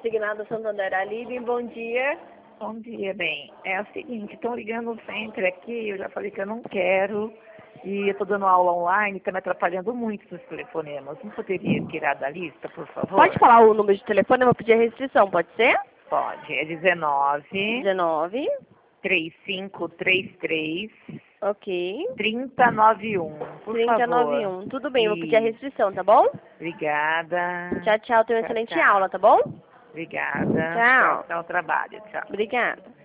Consignado Santander Alibe, bom dia. Bom dia, bem. É o seguinte, estão ligando sempre aqui, eu já falei que eu não quero, e eu estou dando aula online, está me atrapalhando muito nos telefonemas. Não poderia tirar da lista, por favor? Pode falar o número de telefone, eu vou pedir a restrição, pode ser? Pode, é 19 19, 3533 ok. 3091, por favor. 3091, tudo bem, eu vou pedir a restrição, tá bom? Obrigada. Tchau, tchau, tenha uma Tchau, excelente tchau. aula, tá bom? Obrigada. Tchau. Tchau, trabalho. Tchau. Obrigada.